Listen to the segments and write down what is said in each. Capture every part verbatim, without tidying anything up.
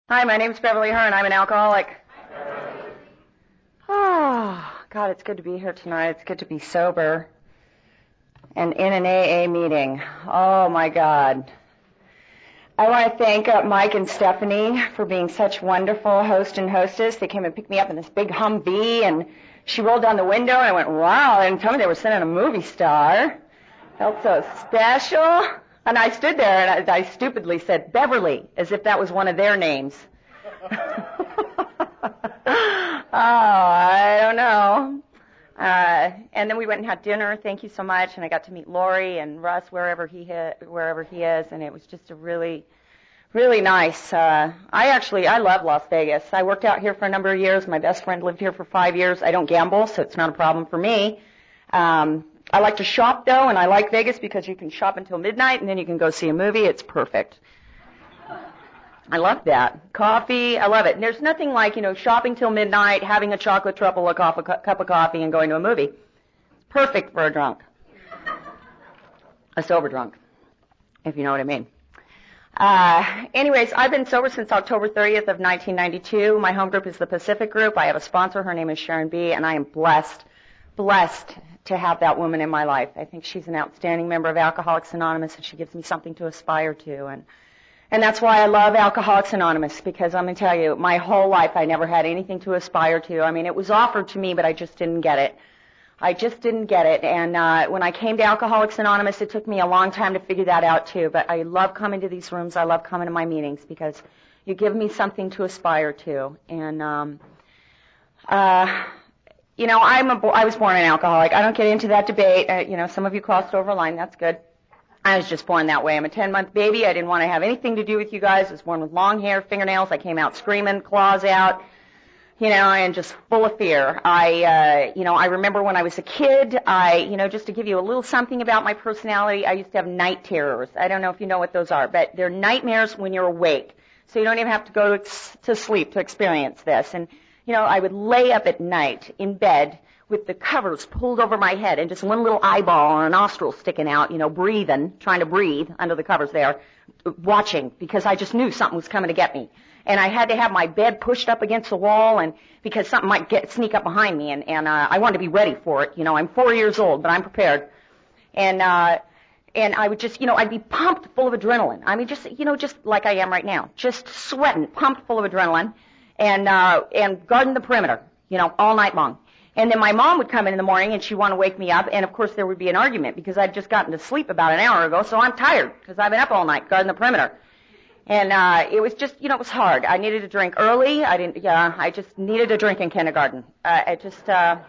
Hi, my name's Beverly Hearn. I'm an alcoholic. Oh, God, it's good to be here tonight. It's good to be sober and in an A A meeting. Oh, my God. I want to thank uh, Mike and Stephanie for being such wonderful host and hostess. They came and picked me up in this big Humvee, and she rolled down the window, and I went, wow, they didn't tell me they were sending a movie star. Felt so special. And I stood there, and I, I stupidly said, Beverly, as if that was one of their names. Oh, I don't know. Uh, and then we went and had dinner. Thank you so much. And I got to meet Lori and Russ wherever he hit, wherever he is, and it was just a really, really nice. Uh, I actually I love Las Vegas. I worked out here for a number of years. My best friend lived here for five years. I don't gamble, so it's not a problem for me. Um, I like to shop though, and I like Vegas because you can shop until midnight, and then you can go see a movie. It's perfect. I love that. Coffee, I love it. And there's nothing like, you know, shopping till midnight, having a chocolate truffle, a cup of coffee, and going to a movie. It's perfect for a drunk. A sober drunk, if you know what I mean. Uh, anyways, I've been sober since October thirtieth of nineteen ninety-two. My home group is the Pacific Group. I have a sponsor. Her name is Sharon B., and I am blessed, blessed to have that woman in my life. I think she's an outstanding member of Alcoholics Anonymous, and she gives me something to aspire to. And And that's why I love Alcoholics Anonymous, because I'm going to tell you, my whole life I never had anything to aspire to. I mean, it was offered to me, but I just didn't get it. I just didn't get it. And uh, when I came to Alcoholics Anonymous, it took me a long time to figure that out, too. But I love coming to these rooms. I love coming to my meetings because you give me something to aspire to. And, um, uh, you know, I'm a bo- I was born an alcoholic. I don't get into that debate. Uh, you know, some of you crossed over a line. That's good. I was just born that way. I'm a ten-month baby. I didn't want to have anything to do with you guys. I was born with long hair, fingernails. I came out screaming, claws out, you know, and just full of fear. I, uh, you know, I remember when I was a kid, I, you know, just to give you a little something about my personality, I used to have night terrors. I don't know if you know what those are, but they're nightmares when you're awake. So you don't even have to go to, to sleep to experience this. And, you know, I would lay up at night in bed with the covers pulled over my head and just one little eyeball or a nostril sticking out, you know, breathing, trying to breathe under the covers there, watching, because I just knew something was coming to get me. And I had to have my bed pushed up against the wall, and because something might get sneak up behind me, and, and uh, I wanted to be ready for it. You know, I'm four years old, but I'm prepared. And uh, and I would just, you know, I'd be pumped full of adrenaline. I mean, just, you know, just like I am right now, just sweating, pumped full of adrenaline, and uh, and guarding the perimeter, you know, all night long. And then my mom would come in in the morning, and she'd want to wake me up, and of course there would be an argument because I'd just gotten to sleep about an hour ago, so I'm tired because I've been up all night guarding the perimeter. And uh, it was just, you know, it was hard. I needed to drink early. I didn't, yeah, I just needed a drink in kindergarten. Uh, it just, uh,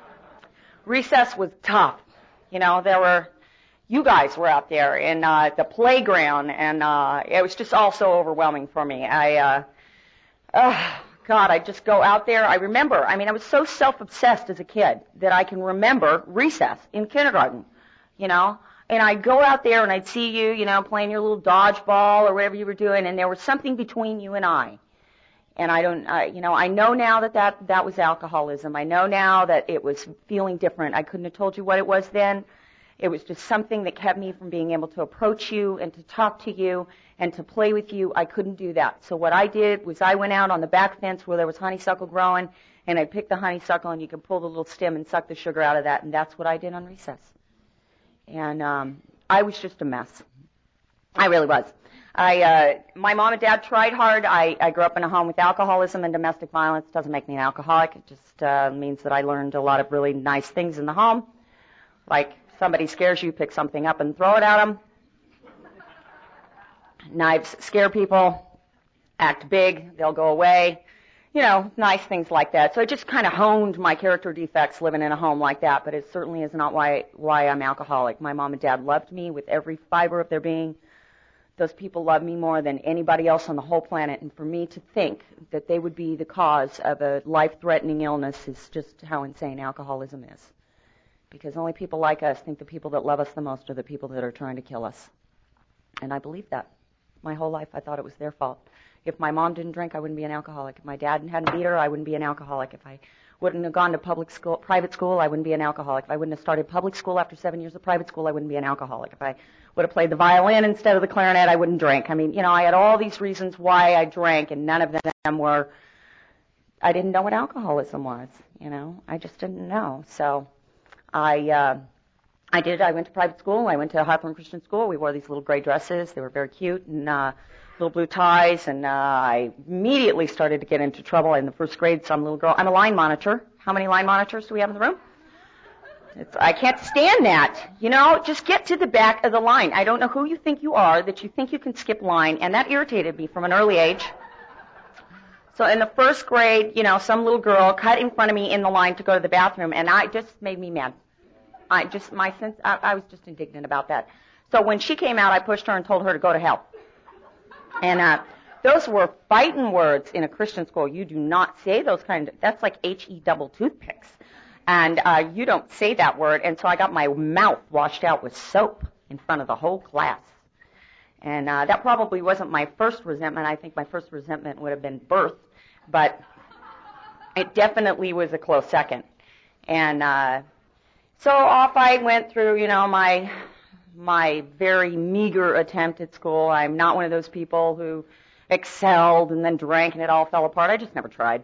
recess was tough. You know, there were, you guys were out there in uh, the playground, and uh, it was just all so overwhelming for me. I, uh, uh God, I'd just go out there. I remember, I mean, I was so self-obsessed as a kid that I can remember recess in kindergarten, you know, and I'd go out there and I'd see you, you know, playing your little dodgeball or whatever you were doing, and there was something between you and I. And I don't, I, you know, I know now that, that that was alcoholism. I know now that it was feeling different. I couldn't have told you what it was then. It was just something that kept me from being able to approach you and to talk to you and to play with you. I couldn't do that. So what I did was I went out on the back fence where there was honeysuckle growing, and I picked the honeysuckle, and you can pull the little stem and suck the sugar out of that, and that's what I did on recess. And um, I was just a mess. I really was. I, uh, my mom and dad tried hard. I, I grew up in a home with alcoholism and domestic violence. It doesn't make me an alcoholic. It just uh, means that I learned a lot of really nice things in the home, like somebody scares you, pick something up and throw it at them. Knives scare people, act big, they'll go away. You know, nice things like that. So it just kind of honed my character defects living in a home like that, but it certainly is not why why I'm alcoholic. My mom and dad loved me with every fiber of their being. Those people love me more than anybody else on the whole planet, and for me to think that they would be the cause of a life-threatening illness is just how insane alcoholism is. Because only people like us think the people that love us the most are the people that are trying to kill us. And I believe that. My whole life I thought it was their fault. If my mom didn't drink, I wouldn't be an alcoholic. If my dad hadn't beat her, I wouldn't be an alcoholic. If I wouldn't have gone to public school, private school, I wouldn't be an alcoholic. If I wouldn't have started public school after seven years of private school, I wouldn't be an alcoholic. If I would have played the violin instead of the clarinet, I wouldn't drink. I mean, you know, I had all these reasons why I drank, and none of them were, I didn't know what alcoholism was, you know. I just didn't know. So I, uh, I did. I went to private school. I went to Hawthorne Christian School. We wore these little gray dresses. They were very cute, and uh, little blue ties, and uh, I immediately started to get into trouble in the first grade. Some little girl. I'm a line monitor. How many line monitors do we have in the room? It's, I can't stand that. You know, just get to the back of the line. I don't know who you think you are that you think you can skip line, and that irritated me from an early age. So in the first grade, you know, some little girl cut in front of me in the line to go to the bathroom, and I just made me mad. I just, my sense, I, I was just indignant about that. So when she came out, I pushed her and told her to go to hell. And uh, those were fighting words in a Christian school. You do not say those kind of, that's like H E double toothpicks. And uh, you don't say that word. And so I got my mouth washed out with soap in front of the whole class. And uh, that probably wasn't my first resentment. I think my first resentment would have been birth. But it definitely was a close second. And uh, so off I went through, you know, my my very meager attempt at school. I'm not one of those people who excelled and then drank and it all fell apart. I just never tried.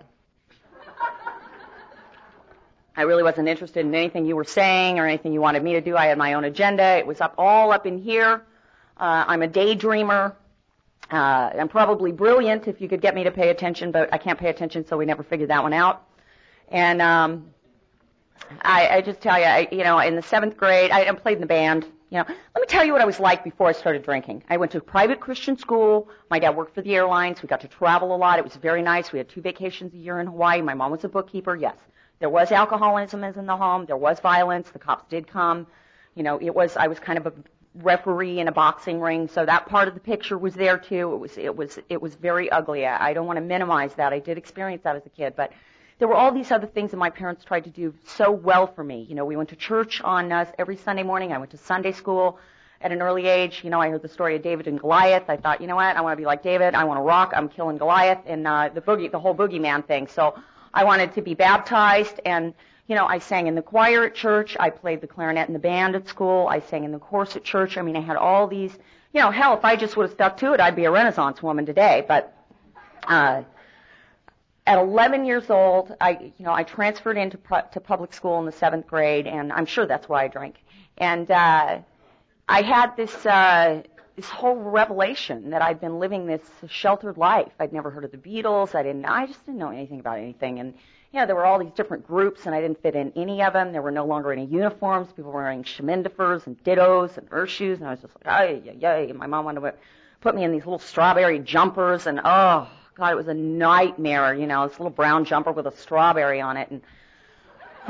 I really wasn't interested in anything you were saying or anything you wanted me to do. I had my own agenda. It was up all up in here. Uh, I'm a daydreamer. Uh, I'm probably brilliant if you could get me to pay attention, but I can't pay attention, so we never figured that one out. And um, I, I just tell you, I, you know, in the seventh grade, I, I played in the band. You know, let me tell you what I was like before I started drinking. I went to a private Christian school. My dad worked for the airlines. We got to travel a lot. It was very nice. We had two vacations a year in Hawaii. My mom was a bookkeeper. Yes, there was alcoholism in the home. There was violence. The cops did come. You know, it was. I was kind of a referee in a boxing ring, so that part of the picture was there too. It was. It was. It was very ugly. I, I don't want to minimize that. I did experience that as a kid, but there were all these other things that my parents tried to do so well for me. You know, we went to church on uh, every Sunday morning. I went to Sunday school at an early age. You know, I heard the story of David and Goliath. I thought, you know what, I want to be like David. I want to rock. I'm killing Goliath, and uh, the boogie, the whole boogeyman thing. So I wanted to be baptized, and you know, I sang in the choir at church. I played the clarinet in the band at school. I sang in the chorus at church. I mean, I had all these. You know, hell, if I just would have stuck to it, I'd be a Renaissance woman today. But uh, at eleven years old, I, you know, I transferred into pu- to public school in the seventh grade, and I'm sure that's why I drank. And uh, I had this uh, this whole revelation that I'd been living this sheltered life. I'd never heard of the Beatles. I didn't. I just didn't know anything about anything. And you know, there were all these different groups, and I didn't fit in any of them. There were no longer any uniforms. People were wearing schmindifers and dittos and earth shoes, and I was just like, ay, ay, ay. And my mom wanted to put me in these little strawberry jumpers, and oh. God, it was a nightmare, you know, this little brown jumper with a strawberry on it. And oh,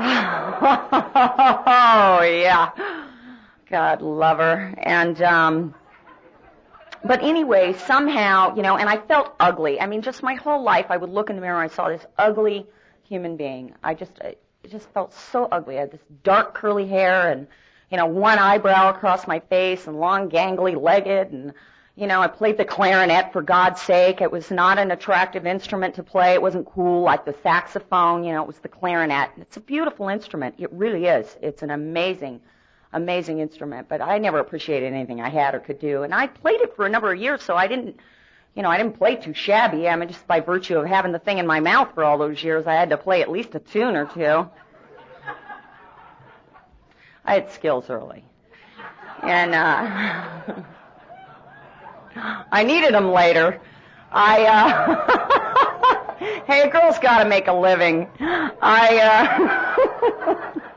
yeah. God love her. And, um, but anyway, somehow, you know, and I felt ugly. I mean, just my whole life, I would look in the mirror and I saw this ugly human being. I just, it just felt so ugly. I had this dark curly hair and, you know, one eyebrow across my face and long, gangly legged, and you know, I played the clarinet, for God's sake. It was not an attractive instrument to play. It wasn't cool like the saxophone. You know, it was the clarinet. It's a beautiful instrument. It really is. It's an amazing, amazing instrument. But I never appreciated anything I had or could do. And I played it for a number of years, so I didn't, you know, I didn't play too shabby. I mean, just by virtue of having the thing in my mouth for all those years, I had to play at least a tune or two. I had skills early. And, uh... I needed them later. I, uh, hey, a girl's got to make a living. I, uh,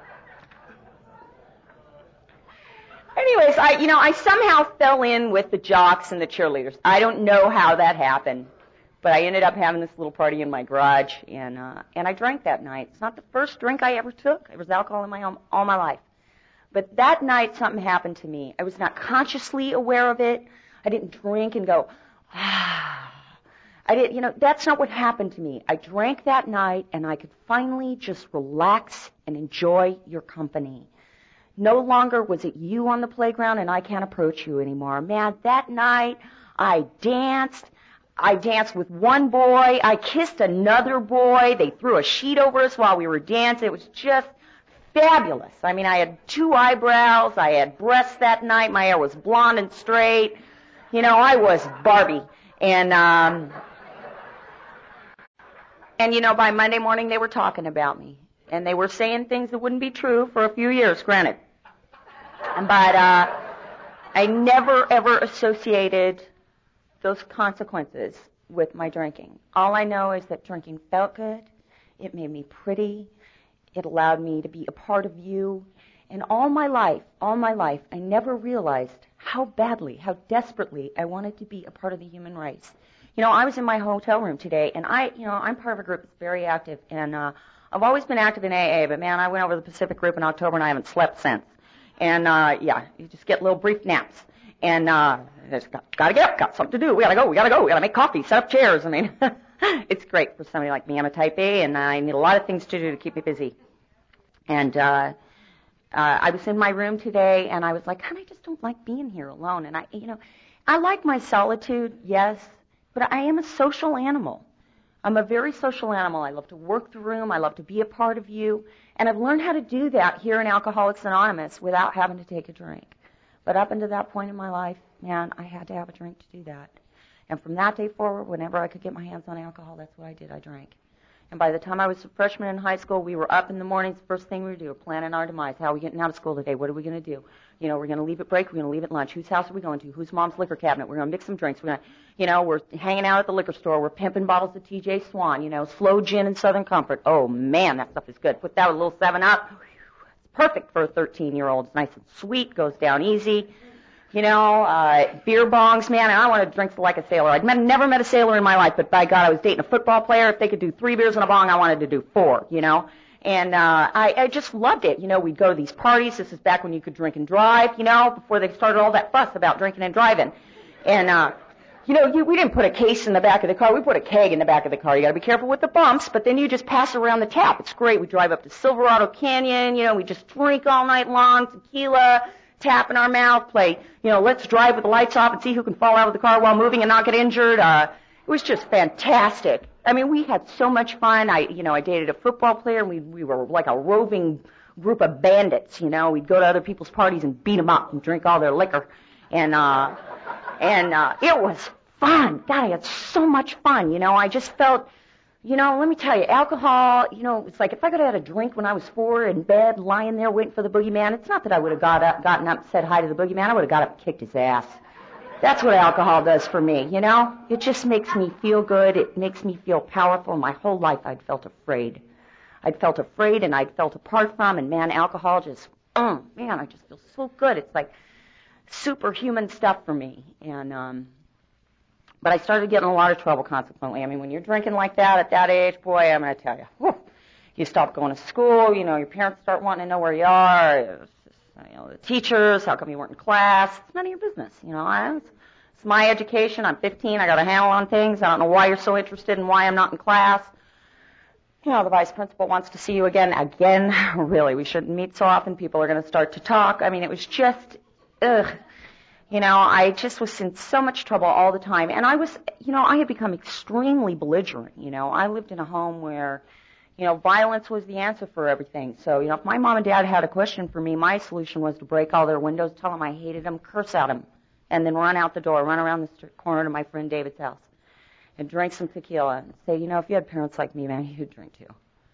anyways, I, you know, I somehow fell in with the jocks and the cheerleaders. I don't know how that happened, but I ended up having this little party in my garage, and, uh, and I drank that night. It's not the first drink I ever took. There was alcohol in my home all my life. But that night, something happened to me. I was not consciously aware of it. I didn't drink and go, ah. I didn't, you know, that's not what happened to me. I drank that night, and I could finally just relax and enjoy your company. No longer was it you on the playground, and I can't approach you anymore. Man, that night, I danced. I danced with one boy. I kissed another boy. They threw a sheet over us while we were dancing. It was just fabulous. I mean, I had two eyebrows. I had breasts that night. My hair was blonde and straight. You know, I was Barbie. And, um, and you know, by Monday morning they were talking about me. And they were saying things that wouldn't be true for a few years, granted. But, uh, I never ever associated those consequences with my drinking. All I know is that drinking felt good. It made me pretty. It allowed me to be a part of you. And all my life, all my life, I never realized how badly, how desperately I wanted to be a part of the human race. You know, I was in my hotel room today, and I, you know, I'm part of a group that's very active, and uh, I've always been active in A A, but man, I went over to the Pacific group in October, and I haven't slept since. And, uh, yeah, you just get little brief naps. And, uh, just got, gotta get up, got something to do. We gotta go, we gotta go, we gotta make coffee, set up chairs. I mean, it's great for somebody like me. I'm a type A, and I need a lot of things to do to keep me busy. And, uh, uh, I was in my room today, and I was like, God, I just don't like being here alone. And I, you know, I like my solitude, yes, but I am a social animal. I'm a very social animal. I love to work the room. I love to be a part of you. And I've learned how to do that here in Alcoholics Anonymous without having to take a drink. But up until that point in my life, man, I had to have a drink to do that. And from that day forward, whenever I could get my hands on alcohol, that's what I did. I drank. And by the time I was a freshman in high school, we were up in the mornings. The first thing we would do, planning our demise. How are we getting out of school today? What are we going to do? You know, we're going to leave at break. We're going to leave at lunch. Whose house are we going to? Whose mom's liquor cabinet? We're going to mix some drinks. We're going to, you know, we're hanging out at the liquor store. We're pimping bottles of T J Swan. You know, slow gin and Southern Comfort. Oh man, that stuff is good. Put that with a little Seven Up. It's perfect for a thirteen-year-old. It's nice and sweet. Goes down easy. You know, uh, beer bongs, man, and I wanted to drink like a sailor. I'd met, never met a sailor in my life, but by God, I was dating a football player. If they could do three beers in a bong, I wanted to do four, you know. And uh, I, I just loved it. You know, we'd go to these parties. This is back when you could drink and drive, you know, before they started all that fuss about drinking and driving. And, uh, you know, you, we didn't put a case in the back of the car. We put a keg in the back of the car. You got to be careful with the bumps, but then you just pass around the tap. It's great. We drive up to Silverado Canyon. You know, we just drink all night long, tequila, tap in our mouth, play, you know, let's drive with the lights off and see who can fall out of the car while moving and not get injured. Uh, it was just fantastic. I mean, we had so much fun. I, you know, I dated a football player, and we we were like a roving group of bandits. You know, we'd go to other people's parties and beat them up and drink all their liquor, and uh, and uh, it was fun. God, I had so much fun. You know, I just felt. You know, let me tell you, alcohol, you know, it's like if I could have had a drink when I was four in bed, lying there waiting for the boogeyman, it's not that I would have got up, gotten up and said hi to the boogeyman. I would have got up and kicked his ass. That's what alcohol does for me, you know? It just makes me feel good. It makes me feel powerful. My whole life I'd felt afraid. I'd felt afraid and I'd felt apart from, and man, alcohol just, oh, man, I just feel so good. It's like superhuman stuff for me. And, um... But I started getting in a lot of trouble consequently. I mean, when you're drinking like that at that age, boy, I'm going to tell you, whew, you stop going to school, you know, your parents start wanting to know where you are, it's just, you know, the teachers, how come you weren't in class? It's none of your business, you know. I, it's, it's my education. I'm fifteen. I got a handle on things. I don't know why you're so interested in why I'm not in class. You know, the vice principal wants to see you again. Again, really, we shouldn't meet so often. People are going to start to talk. I mean, it was just, ugh. You know, I just was in so much trouble all the time. And I was, you know, I had become extremely belligerent. You know, I lived in a home where, you know, violence was the answer for everything. So, you know, if my mom and dad had a question for me, my solution was to break all their windows, tell them I hated them, curse at them, and then run out the door, run around the corner to my friend David's house and drink some tequila and say, you know, if you had parents like me, man, you'd drink too.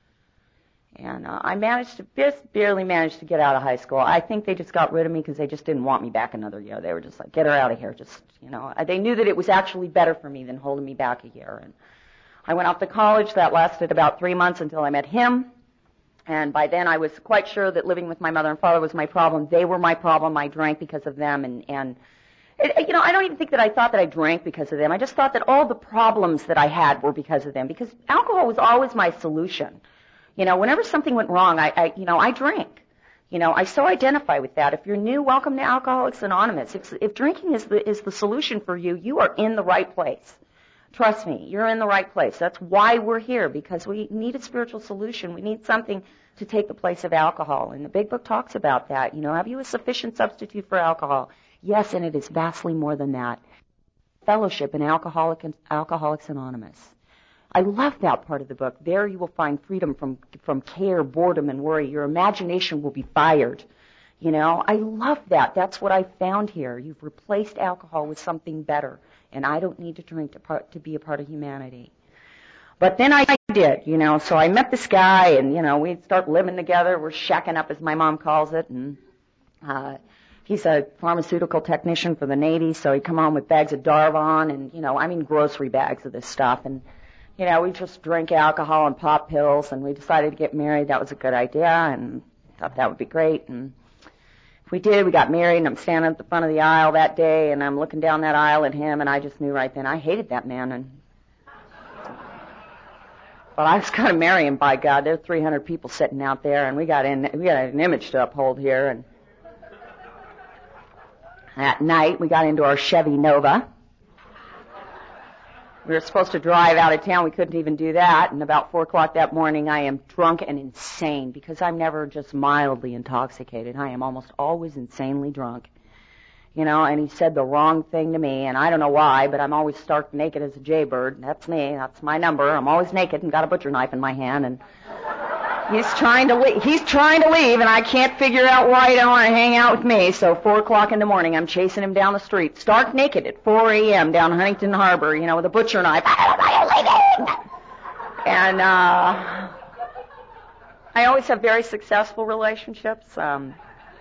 And uh, I managed to, just barely managed to get out of high school. I think they just got rid of me because they just didn't want me back another year. They were just like, get her out of here. Just, you know, they knew that it was actually better for me than holding me back a year. And I went off to college. That lasted about three months until I met him. And by then I was quite sure that living with my mother and father was my problem. They were my problem. I drank because of them. And, and it, you know, I don't even think that I thought that I drank because of them. I just thought that all the problems that I had were because of them, because alcohol was always my solution. You know, whenever something went wrong, I, I, you know, I drank. You know, I so identify with that. If you're new, welcome to Alcoholics Anonymous. If, if drinking is the, is the solution for you, you are in the right place. Trust me, you're in the right place. That's why we're here, because we need a spiritual solution. We need something to take the place of alcohol. And the Big Book talks about that. You know, have you a sufficient substitute for alcohol? Yes, and it is vastly more than that. fellowship in Alcoholic, Alcoholics Anonymous. I love that part of the book. There you will find freedom from, from care, boredom, and worry. Your imagination will be fired. You know, I love that. That's what I found here. You've replaced alcohol with something better, and I don't need to drink to, part, to be a part of humanity. But then I did, you know, so I met this guy, and, you know, we start living together. We're shacking up, as my mom calls it, and uh, he's a pharmaceutical technician for the Navy, so he'd come home with bags of Darvon and, you know, I mean grocery bags of this stuff, and you know, we just drank alcohol and pop pills, and we decided to get married. That was a good idea, and thought that would be great. And we did. We got married, and I'm standing at the front of the aisle that day, and I'm looking down that aisle at him, and I just knew right then I hated that man. And but I was going to marry him, by God. There's three hundred people sitting out there, and we got in. We got an image to uphold here. And that night, we got into our Chevy Nova. We were supposed to drive out of town. We couldn't even do that. And about four o'clock that morning, I am drunk and insane because I'm never just mildly intoxicated. I am almost always insanely drunk. You know, and he said the wrong thing to me, and I don't know why, but I'm always stark naked as a jaybird. That's me. That's my number. I'm always naked and got a butcher knife in my hand, and he's trying to leave. He's trying to leave, and I can't figure out why he don't want to hang out with me. So four o'clock in the morning, I'm chasing him down the street, stark naked at four a.m. down Huntington Harbor, you know, with a butcher knife. And uh, I always have very successful relationships. Um,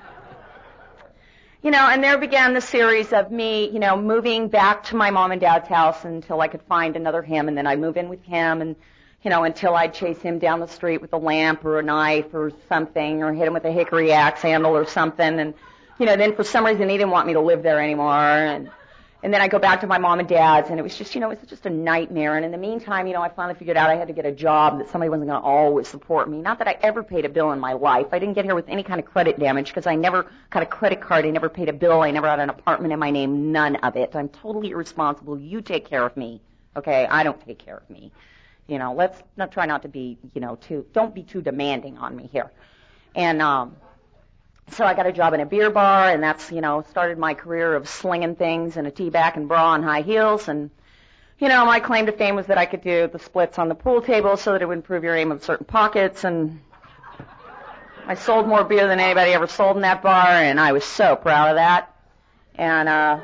you know, and there began the series of me, you know, moving back to my mom and dad's house until I could find another him, and then I'd move in with him, and you know, until I'd chase him down the street with a lamp or a knife or something, or hit him with a hickory axe handle or something. And, you know, then for some reason he didn't want me to live there anymore. And, and then I go back to my mom and dad's, and it was just, you know, it was just a nightmare. And in the meantime, you know, I finally figured out I had to get a job that somebody wasn't going to always support me. Not that I ever paid a bill in my life. I didn't get here with any kind of credit damage because I never got a credit card. I never paid a bill. I never had an apartment in my name. None of it. I'm totally irresponsible. You take care of me. Okay? I don't take care of me. You know, let's not try not to be, you know, too, don't be too demanding on me here. And um, so I got a job in a beer bar, and that's, you know, started my career of slinging things in a tea-back and bra and high heels. And, you know, my claim to fame was that I could do the splits on the pool table so that it would improve your aim of certain pockets. And I sold more beer than anybody ever sold in that bar, and I was so proud of that. And uh,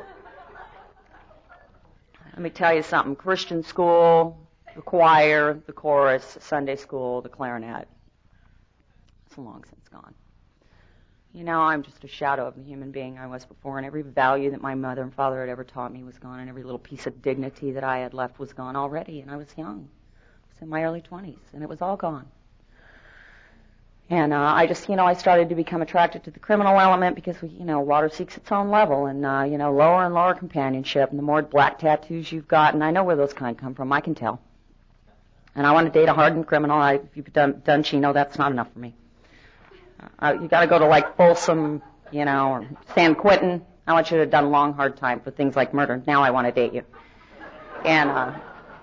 let me tell you something, Christian school, the choir, the chorus, Sunday school, the clarinet. It's long since gone. You know, I'm just a shadow of the human being I was before, and every value that my mother and father had ever taught me was gone, and every little piece of dignity that I had left was gone already, and I was young. I was in my early twenties, and it was all gone. And uh, I just, you know, I started to become attracted to the criminal element because, we, you know, water seeks its own level, and, uh, you know, lower and lower companionship, and the more black tattoos you've got, and I know where those kind come from, I can tell. And I want to date a hardened criminal. I, if you've done, done Chino, that's not enough for me. Uh, you got to go to like Folsom, you know, or San Quentin. I want you to have done long, hard time for things like murder. Now I want to date you. And uh,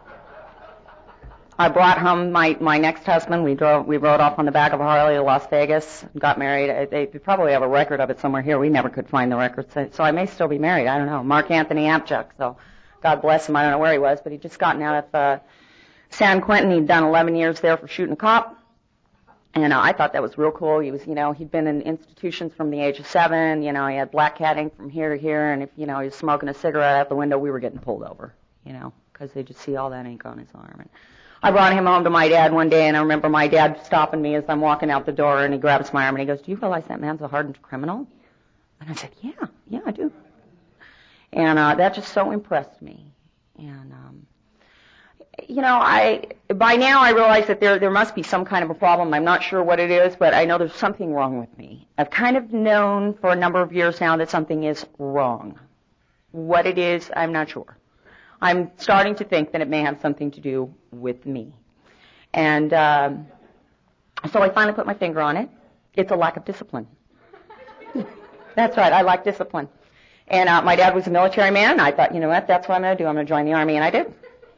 I brought home my my next husband. We drove, we rode off on the back of a Harley to Las Vegas. Got married. They, they probably have a record of it somewhere here. We never could find the record, so, so I may still be married. I don't know. Mark Anthony Apchuk. So God bless him. I don't know where he was, but he'd just gotten out of uh, San Quentin. He'd done eleven years there for shooting a cop. And uh, I thought that was real cool. He was, you know, he'd been in institutions from the age of seven. You know, he had black catting from here to here. And if, you know, he was smoking a cigarette out the window, we were getting pulled over, you know, because they just see all that ink on his arm. And I brought him home to my dad one day, and I remember my dad stopping me as I'm walking out the door, and he grabs my arm, and he goes, "Do you realize that man's a hardened criminal?" And I said, yeah, yeah, I do. And uh, that just so impressed me. And, um, you know, I by now I realize that there there must be some kind of a problem. I'm not sure what it is, but I know there's something wrong with me. I've kind of known for a number of years now that something is wrong. What it is, I'm not sure. I'm starting to think that it may have something to do with me. And um, so I finally put my finger on it. It's a lack of discipline. That's right, I like discipline. And uh, my dad was a military man, and I thought, you know what, that's what I'm going to do. I'm going to join the Army, and I did.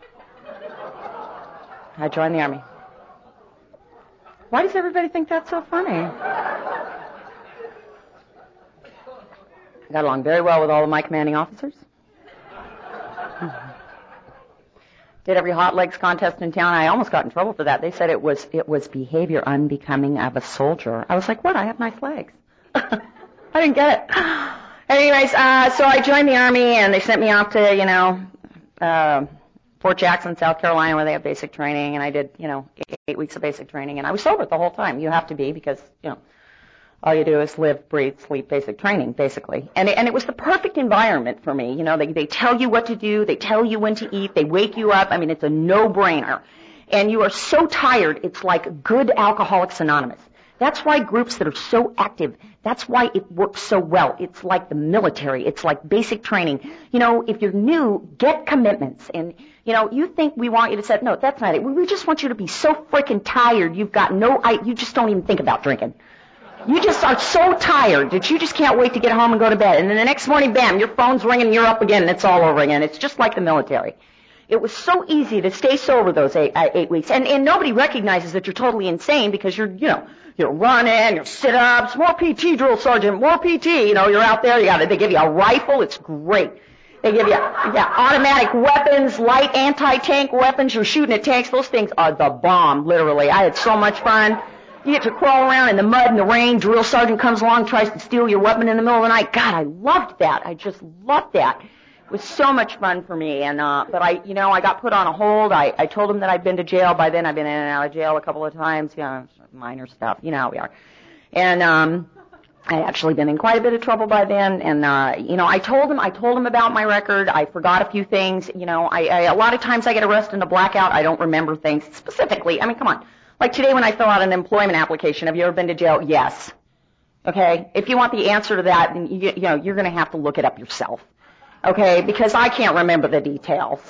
I joined the Army. Why does everybody think that's so funny? I got along very well with all of my commanding officers. did every hot legs contest in town. I almost got in trouble for that. They said it was it was behavior unbecoming of a soldier. I was like, what? I have nice legs. I didn't get it. Anyways, uh, so I joined the Army, and they sent me off to, you know, uh, Fort Jackson, South Carolina, where they have basic training, and I did, you know, eight, eight weeks of basic training, and I was sober the whole time. You have to be because, you know, all you do is live, breathe, sleep, basic training, basically. And it, and it was the perfect environment for me. You know, they, they tell you what to do. They tell you when to eat. They wake you up. I mean, it's a no-brainer. And you are so tired, it's like good Alcoholics Anonymous. That's why groups that are so active, that's why it works so well. It's like the military. It's like basic training. You know, if you're new, get commitments. And, you know, you think we want you to say, no, that's not it. We just want you to be so freaking tired, you've got no, I, you just don't even think about drinking. You just are so tired that you just can't wait to get home and go to bed. And then the next morning, bam, your phone's ringing and you're up again and it's all over again. It's just like the military. It was so easy to stay sober those eight, uh, eight weeks. And, and nobody recognizes that you're totally insane because you're, you know, you're running, you're sit-ups, more P T, drill sergeant, more P T. You know, you're out there, you got they give you a rifle. It's great. They give you, yeah, automatic weapons, light anti-tank weapons. You're shooting at tanks. Those things are the bomb, literally. I had so much fun. You get to crawl around in the mud and the rain. Drill sergeant comes along, tries to steal your weapon in the middle of the night. God, I loved that. I just loved that. It was so much fun for me. And uh, but I, you know, I got put on a hold. I, I told him that I'd been to jail. By then, I've been in and out of jail a couple of times. You know, minor stuff. You know how we are. And um, I had actually been in quite a bit of trouble by then. And uh, you know, I told him, I told him about my record. I forgot a few things. You know, I, I a lot of times I get arrested in a blackout. I don't remember things specifically. I mean, come on. Like today when I fill out an employment application, have you ever been to jail? Yes. Okay? If you want the answer to that, then you, you know, you're going to have to look it up yourself. Okay? Because I can't remember the details.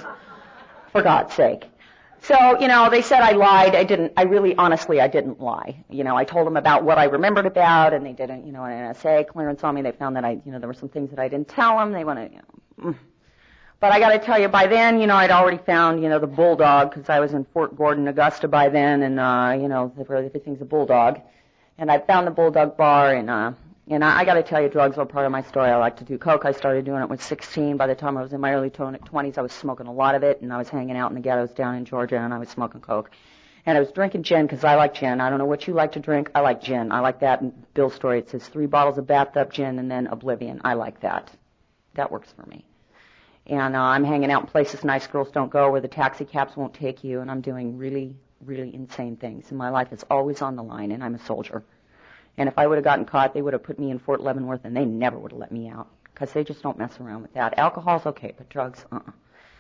For God's sake. So, you know, they said I lied. I didn't, I really, honestly, I didn't lie. You know, I told them about what I remembered about, and they didn't, you know, an N S A clearance on me. They found that I, you know, there were some things that I didn't tell them. They want to, you know, mm. But I got to tell you, by then, you know, I'd already found, you know, the bulldog, because I was in Fort Gordon, Augusta by then, and, uh, you know, everything's a bulldog. And I found the bulldog bar, and, uh, and I, I got to tell you, drugs are part of my story. I like to do coke. I started doing it when sixteen. By the time I was in my early twenties, I was smoking a lot of it, and I was hanging out in the ghettos down in Georgia, and I was smoking coke. And I was drinking gin, because I like gin. I don't know what you like to drink. I like gin. I like that. In Bill's story, it says three bottles of bathtub gin and then oblivion. I like that. That works for me. And uh, I'm hanging out in places nice girls don't go, where the taxi cabs won't take you, and I'm doing really, really insane things. And my life is always on the line, and I'm a soldier. And if I would have gotten caught, they would have put me in Fort Leavenworth, and they never would have let me out, because they just don't mess around with that. Alcohol's okay, but drugs, uh-uh.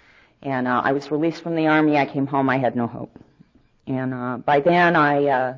And uh, I was released from the Army. I came home. I had no hope. And uh, by then, I... Uh,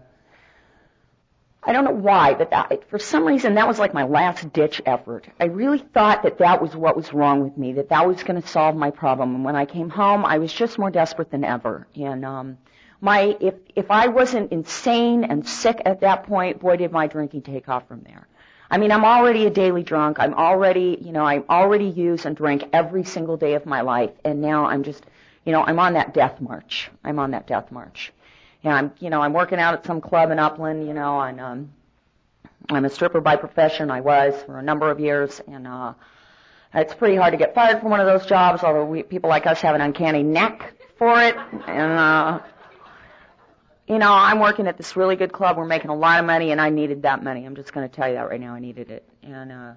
I don't know why, but that, for some reason, that was like my last-ditch effort. I really thought that that was what was wrong with me, that that was going to solve my problem. And when I came home, I was just more desperate than ever. And um, my if if I wasn't insane and sick at that point, boy, did my drinking take off from there. I mean, I'm already a daily drunk. I'm already, you know, I already use and drink every single day of my life. And now I'm just, you know, I'm on that death march. I'm on that death march. And I'm, you know, I'm working out at some club in Upland, you know, and um, I'm a stripper by profession. I was for a number of years, and uh, it's pretty hard to get fired from one of those jobs, although we, people like us have an uncanny knack for it. And, uh, you know, I'm working at this really good club. We're making a lot of money, and I needed that money. I'm just going to tell you that right now. I needed it. And uh,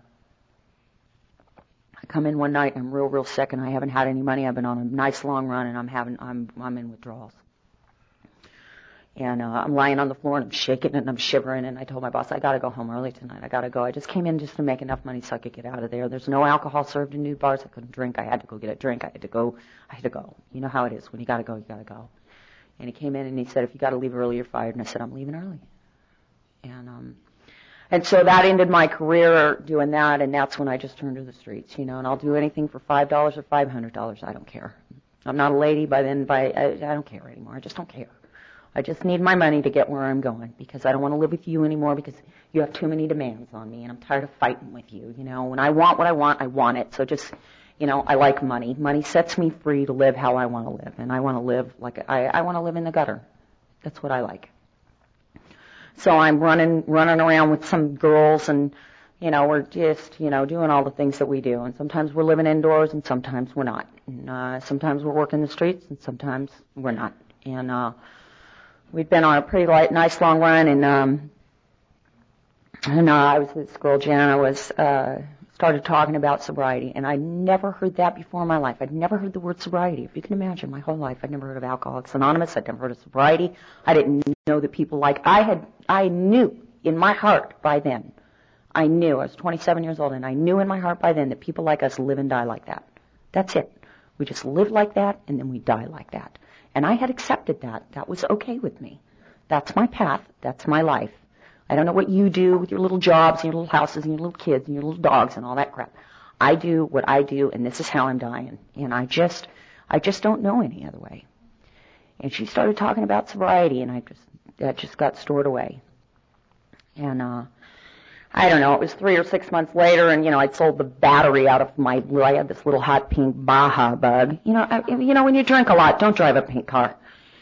I come in one night, and I'm real, real sick, and I haven't had any money. I've been on a nice long run, and I'm having, I'm, I'm in withdrawals. And uh, I'm lying on the floor, and I'm shaking, and I'm shivering, and I told my boss, I got to go home early tonight. I got to go. I just came in just to make enough money so I could get out of there. There's no alcohol served in nude bars. I couldn't drink. I had to go get a drink. I had to go. I had to go. You know how it is. When you got to go, you got to go. And he came in, and he said, if you got to leave early, you're fired. And I said, I'm leaving early. And um, and so that ended my career doing that, and that's when I just turned to the streets, you know, and I'll do anything for five dollars or five hundred dollars. I don't care. I'm not a lady by then. By I, I don't care anymore. I just don't care. I just need my money to get where I'm going, because I don't want to live with you anymore, because you have too many demands on me, and I'm tired of fighting with you. You know, when I want what I want, I want it. So just, you know, I like money. Money sets me free to live how I want to live, and I want to live like I, I want to live in the gutter. That's what I like. So I'm running, running around with some girls, and, you know, we're just, you know, doing all the things that we do, and sometimes we're living indoors, and sometimes we're not. And, uh, sometimes we're working the streets, and sometimes we're not. And uh, we'd been on a pretty light, nice long run, and um, and uh, I was this girl, Jana, was uh, started talking about sobriety, and I never heard that before in my life. I'd never heard the word sobriety. If you can imagine, my whole life, I'd never heard of Alcoholics Anonymous. I'd never heard of sobriety. I didn't know that people like I had. I knew in my heart by then. I knew. I was twenty-seven years old, and I knew in my heart by then that people like us live and die like that. That's it. We just live like that, and then we die like that. And I had accepted that. That was okay with me. That's my path. That's my life. I don't know what you do with your little jobs and your little houses and your little kids and your little dogs and all that crap. I do what I do, and this is how I'm dying. And I just, I just don't know any other way. And she started talking about sobriety, and I just, that just got stored away. And, uh, I don't know, it was three or six months later, and, you know, I'd sold the battery out of my, I had this little hot pink Baja bug. You know, I, you know, when you drink a lot, don't drive a pink car.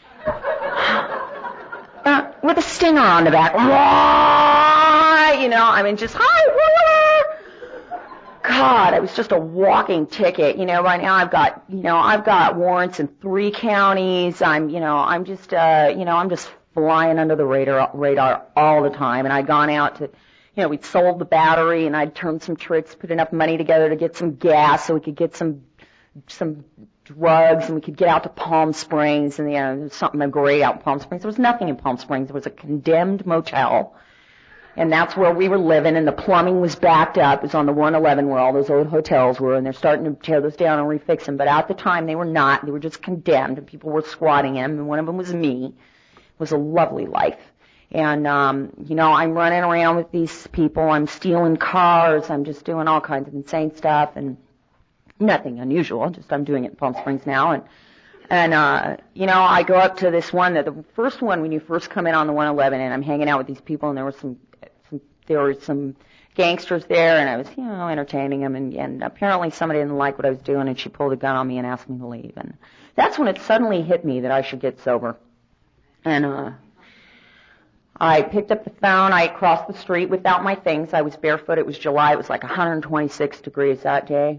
Uh, with a stinger on the back. You know, I mean, just, hi, God, I was just a walking ticket. You know, right now I've got, you know, I've got warrants in three counties. I'm, you know, I'm just, uh, you know, I'm just flying under the radar, radar all the time. And I'd gone out to, you know, we'd sold the battery, and I'd turned some tricks, put enough money together to get some gas so we could get some some drugs, and we could get out to Palm Springs, and, you know, there was something great out in Palm Springs. There was nothing in Palm Springs. There was a condemned motel, and that's where we were living, and the plumbing was backed up. It was on the one eleven where all those old hotels were, and they're starting to tear those down and refix them. But at the time, they were not. They were just condemned, and people were squatting in them, and one of them was me. It was a lovely life. And, um, you know, I'm running around with these people. I'm stealing cars. I'm just doing all kinds of insane stuff, and nothing unusual. Just I'm doing it in Palm Springs now. And, and uh, you know, I go up to this one, that the first one when you first come in on the one eleven, and I'm hanging out with these people, and there were some, some there were some gangsters there, and I was, you know, entertaining them, and, and apparently somebody didn't like what I was doing, and she pulled a gun on me and asked me to leave. And that's when it suddenly hit me that I should get sober. And, uh, I picked up the phone. I crossed the street without my things. I was barefoot. It was July. It was like one hundred twenty-six degrees that day.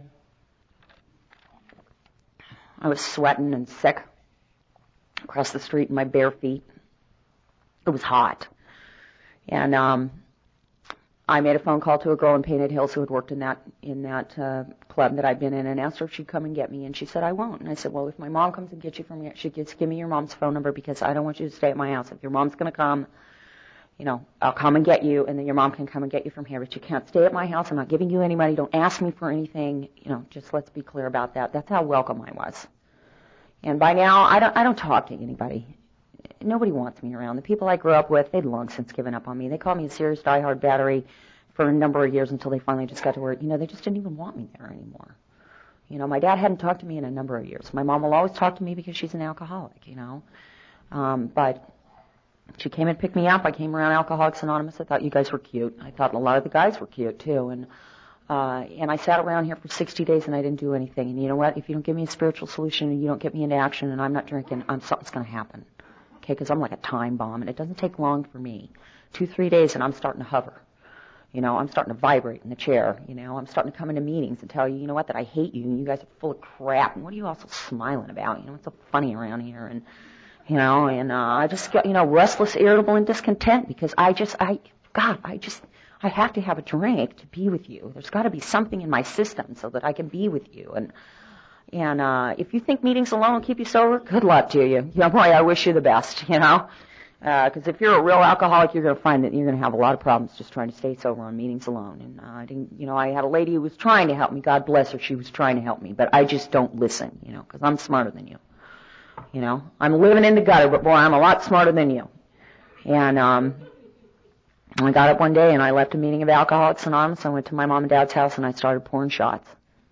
I was sweating and sick. Across the street in my bare feet. It was hot. And um I made a phone call to a girl in Painted Hills who had worked in that in that uh, club that I'd been in, and asked her if she'd come and get me. And she said, I won't. And I said, well, if my mom comes and gets you from here, she gets, give me your mom's phone number, because I don't want you to stay at my house. If your mom's going to come, you know, I'll come and get you, and then your mom can come and get you from here. But you can't stay at my house. I'm not giving you any money. Don't ask me for anything. You know, just let's be clear about that. That's how welcome I was. And by now, I don't, I don't talk to anybody. Nobody wants me around. The people I grew up with, they'd long since given up on me. They called me a serious diehard battery for a number of years until they finally just got to where, you know, they just didn't even want me there anymore. You know, my dad hadn't talked to me in a number of years. My mom will always talk to me because she's an alcoholic, you know. Um, but she came and picked me up. I came around Alcoholics Anonymous. I thought you guys were cute. I thought a lot of the guys were cute, too. And uh, and I sat around here for sixty days, and I didn't do anything. And you know what? If you don't give me a spiritual solution and you don't get me into action and I'm not drinking, I'm, something's going to happen. Okay, because I'm like a time bomb, and it doesn't take long for me. Two, three days, and I'm starting to hover. You know, I'm starting to vibrate in the chair. You know, I'm starting to come into meetings and tell you, you know what, that I hate you, and you guys are full of crap. And what are you all so smiling about? You know, it's so funny around here. And, you know, and uh, I just got, you know, restless, irritable, and discontent because I just, I, God, I just, I have to have a drink to be with you. There's got to be something in my system so that I can be with you. And and uh, if you think meetings alone will keep you sober, good luck to you. You know, boy, I wish you the best, you know. Because uh, if you're a real alcoholic, you're going to find that you're going to have a lot of problems just trying to stay sober on meetings alone. And uh, I didn't, you know, I had a lady who was trying to help me. God bless her, she was trying to help me, but I just don't listen, you know, because I'm smarter than you. You know, I'm living in the gutter, but boy, I'm a lot smarter than you. And um, I got up one day and I left a meeting of Alcoholics Anonymous. I went to my mom and dad's house and I started pouring shots.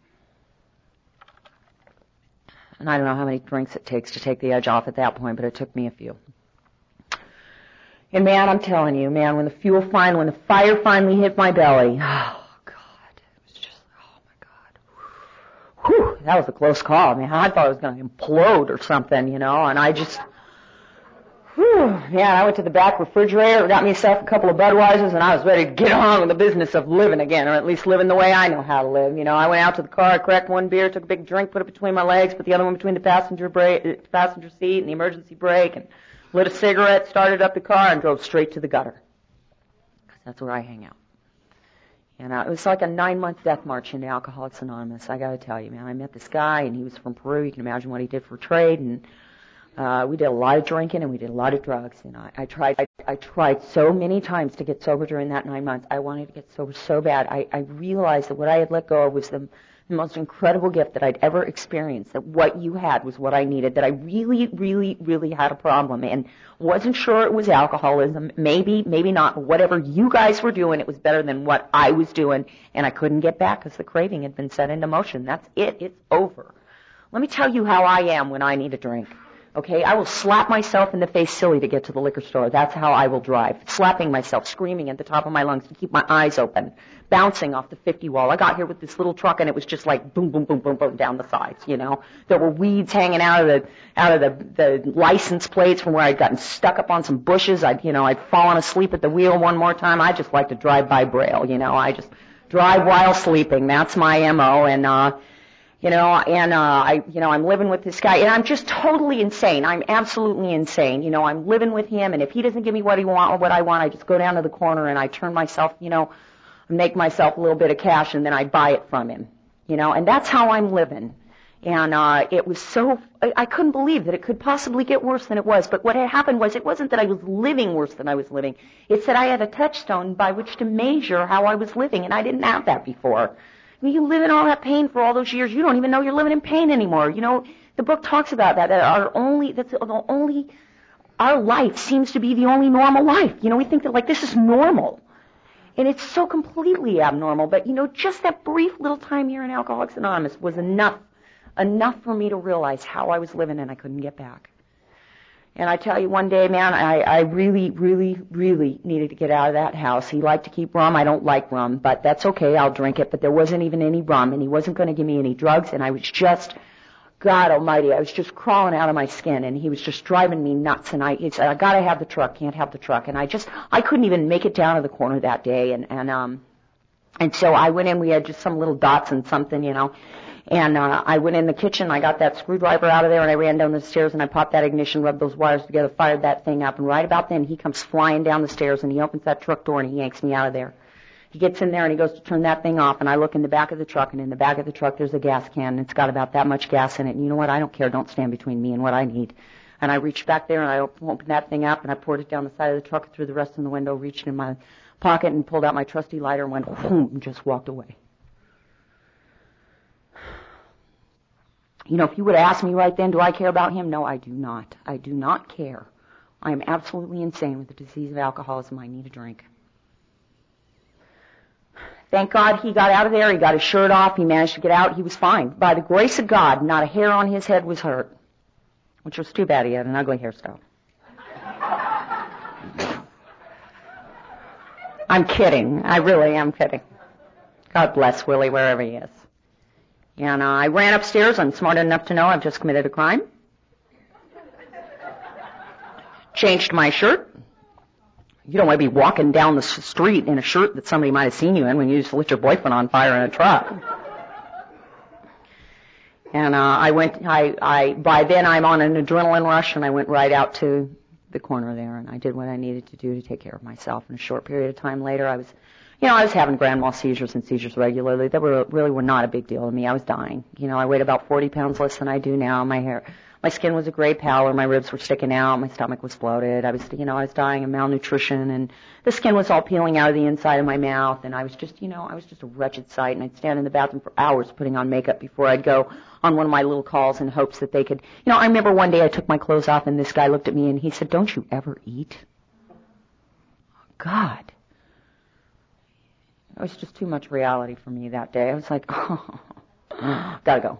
And I don't know how many drinks it takes to take the edge off at that point, but it took me a few. And man, I'm telling you, man, when the fuel finally, when the fire finally hit my belly, oh God, it was just, oh my God, whew, that was a close call. I mean, I thought I was going to implode or something, you know, and I just, Whew, man, I went to the back refrigerator, got myself a couple of Budweisers, and I was ready to get on with the business of living again, or at least living the way I know how to live. You know, I went out to the car, I cracked one beer, took a big drink, put it between my legs, put the other one between the passenger brake, passenger seat and the emergency brake, and lit a cigarette, started up the car, and drove straight to the gutter. Because that's where I hang out. And uh, it was like a nine-month death march into Alcoholics Anonymous. I got to tell you, man, I met this guy, and he was from Peru. You can imagine what he did for trade, and Uh, we did a lot of drinking and we did a lot of drugs. And I, I tried, I, I tried so many times to get sober during that nine months. I wanted to get sober so bad. I, I realized that what I had let go of was the, the most incredible gift that I'd ever experienced. That what you had was what I needed. That I really, really, really had a problem and wasn't sure it was alcoholism. Maybe, maybe not. Whatever you guys were doing, it was better than what I was doing, and I couldn't get back because the craving had been set into motion. That's it. It's over. Let me tell you how I am when I need a drink. Okay, I will slap myself in the face silly to get to the liquor store. That's how I will drive. Slapping myself, screaming at the top of my lungs to keep my eyes open, bouncing off the fifty wall. I got here with this little truck and it was just like boom, boom, boom, boom, boom down the sides, you know. There were weeds hanging out of the, out of the, the license plates from where I'd gotten stuck up on some bushes. I'd, you know, I'd fallen asleep at the wheel one more time. I just like to drive by braille, you know. I just drive while sleeping. That's my M O. And, uh, You know, and, uh, I, you know, I'm living with this guy, and I'm just totally insane. I'm absolutely insane. You know, I'm living with him, and if he doesn't give me what he want or what I want, I just go down to the corner and I turn myself, you know, make myself a little bit of cash, and then I buy it from him. You know, and that's how I'm living. And, uh, it was so, I, I couldn't believe that it could possibly get worse than it was. But what had happened was, it wasn't that I was living worse than I was living. It's that I had a touchstone by which to measure how I was living, and I didn't have that before. You live in all that pain for all those years. You don't even know you're living in pain anymore. You know, the book talks about that, that our only, that's the only, our life seems to be the only normal life. You know, we think that, like, this is normal. And it's so completely abnormal. But, you know, just that brief little time here in Alcoholics Anonymous was enough, enough for me to realize how I was living, and I couldn't get back. And I tell you, one day, man, I, I really, really, really needed to get out of that house. He liked to keep rum. I don't like rum, but that's okay. I'll drink it. But there wasn't even any rum, and he wasn't going to give me any drugs. And I was just, God Almighty, I was just crawling out of my skin, and he was just driving me nuts. And I, he said, I got to have the truck, can't have the truck. And I just, I couldn't even make it down to the corner that day. And and um, and so I went in. We had just some little dots and something, you know. And uh, I went in the kitchen, I got that screwdriver out of there, and I ran down the stairs, and I popped that ignition, rubbed those wires together, fired that thing up, and right about then he comes flying down the stairs, and he opens that truck door, and he yanks me out of there. He gets in there, and he goes to turn that thing off, and I look in the back of the truck, and in the back of the truck there's a gas can, and it's got about that much gas in it, and you know what, I don't care, don't stand between me and what I need. And I reached back there, and I opened that thing up, and I poured it down the side of the truck, threw the rest in the window, reached in my pocket, and pulled out my trusty lighter, and went, boom, and just walked away. You know, if you would have asked me right then, do I care about him? No, I do not. I do not care. I am absolutely insane with the disease of alcoholism. I need a drink. Thank God he got out of there. He got his shirt off. He managed to get out. He was fine. By the grace of God, not a hair on his head was hurt, which was too bad. He had an ugly hairstyle. I'm kidding. I really am kidding. God bless Willie wherever he is. And uh, I ran upstairs. I'm smart enough to know I've just committed a crime. Changed my shirt. You don't want to be walking down the street in a shirt that somebody might have seen you in when you just lit your boyfriend on fire in a truck. And uh, I went, I, I, by then I'm on an adrenaline rush, and I went right out to the corner there, and I did what I needed to do to take care of myself. In a short period of time later, I was You know, I was having grand mal seizures and seizures regularly. They were really were not a big deal to me. I was dying. You know, I weighed about forty pounds less than I do now. My hair, my skin was a gray pallor. My ribs were sticking out. My stomach was bloated. I was, you know, I was dying of malnutrition, and the skin was all peeling out of the inside of my mouth. And I was just, you know, I was just a wretched sight. And I'd stand in the bathroom for hours putting on makeup before I'd go on one of my little calls in hopes that they could, you know, I remember one day I took my clothes off, and this guy looked at me and he said, "Don't you ever eat?" God. It was just too much reality for me that day. I was like, oh, gotta go.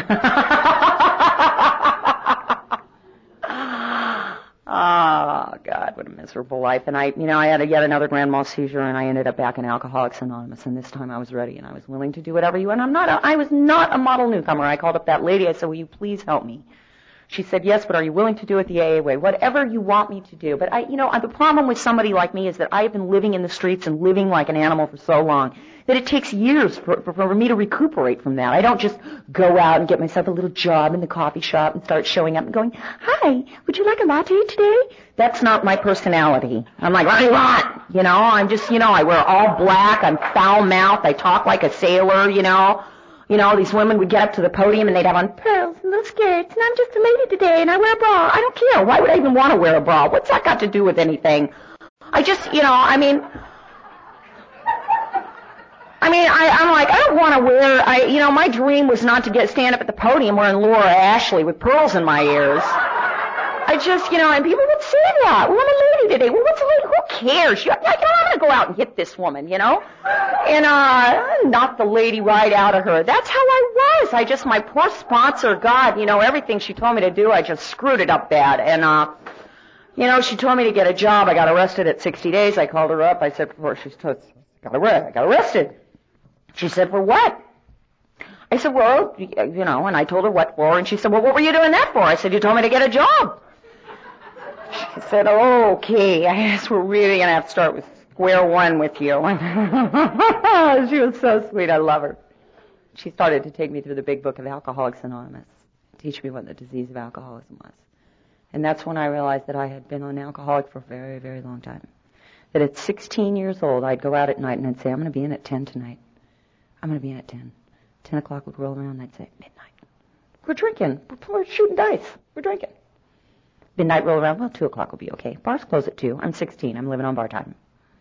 Oh, God, what a miserable life. And I, you know, I had a, yet another grand mal seizure, and I ended up back in Alcoholics Anonymous, and this time I was ready, and I was willing to do whatever you want. I'm not a, I was not a model newcomer. I called up that lady. I said, "Will you please help me?" She said, yes, but are you willing to do it the A A way? Whatever you want me to do. But I, you know, the problem with somebody like me is that I've been living in the streets and living like an animal for so long that it takes years for, for, for me to recuperate from that. I don't just go out and get myself a little job in the coffee shop and start showing up and going, hi, would you like a latte today? That's not my personality. I'm like, what do you want? You know, I'm just, you know, I wear all black, I'm foul-mouthed, I talk like a sailor, you know. You know, these women would get up to the podium and they'd have on pearls and little skirts, and I'm just a lady today, and I wear a bra. I don't care. Why would I even want to wear a bra? What's that got to do with anything? I just, you know, I mean, I mean, I, I'm like, I don't want to wear, I, you know, my dream was not to get stand up at the podium wearing Laura Ashley with pearls in my ears. I just, you know, and people would say that. Well, I'm a lady today. Well, what's a lady? Who cares? You, like, you know, I'm going to go out and hit this woman, you know? And, uh, knock the lady right out of her. That's how I was. I just, my poor sponsor, God, you know, everything she told me to do, I just screwed it up bad. And, uh, you know, she told me to get a job. I got arrested at sixty days. I called her up. I said, before she got arrested, I got arrested. She said, for what? I said, well, you know, and I told her what for, and she said, well, what were you doing that for? I said, you told me to get a job. She said, oh, okay, I guess we're really going to have to start with square one with you. She was so sweet. I love her. She started to take me through the big book of Alcoholics Anonymous, teach me what the disease of alcoholism was. And that's when I realized that I had been an alcoholic for a very, very long time. That at sixteen years old, I'd go out at night and I'd say, I'm going to be in at ten tonight. I'm going to be in at ten. ten o'clock would roll around and I'd say, midnight. We're drinking. We're, we're shooting dice. We're drinking. Midnight roll around, well, two o'clock will be okay. Bars close at two. I'm sixteen. I'm living on bar time.